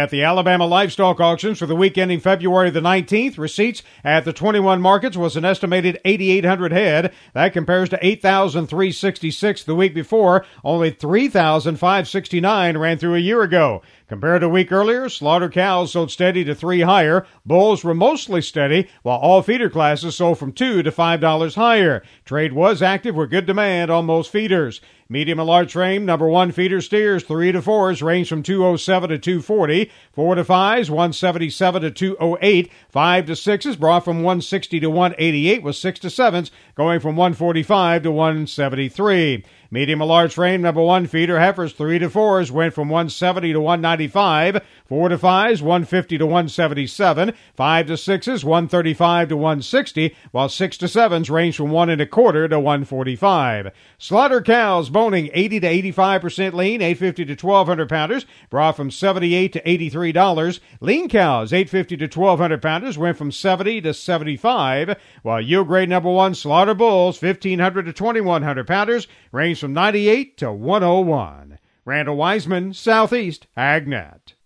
At the Alabama livestock auctions for the week ending February the 19th, receipts at the 21 markets was an estimated 8,800 head. That compares to 8,366 the week before. Only 3,569 ran through a year ago. Compared to a week earlier, slaughter cows sold steady to 3 higher. Bulls were mostly steady, while all feeder classes sold from $2 to $5 higher. Trade was active with good demand on most feeders. Medium and large frame, number 1 feeder steers 3 to 4s range from 207 to 240. 4 to 5s 177 to 208. 5 to 6s brought from 160 to 188, with 6 to 7s going from 145 to 173. Medium and large frame, number 1 feeder heifers 3 to 4s went from 170 to 195. 4 to 5s 150 to 177. 5 to 6s 135 to 160, while 6 to 7s range from 1 1/4 to 145. Slaughter cows boning 80 to 85% lean, 850 to 1,200 pounders, brought from $78 to $83. Lean cows, 850 to 1,200 pounders, went from $70 to $75, while yield grade number 1 slaughter bulls, 1,500 to 2,100 pounders, range from $98 to $101. Randall Wiseman, Southeast AgNet.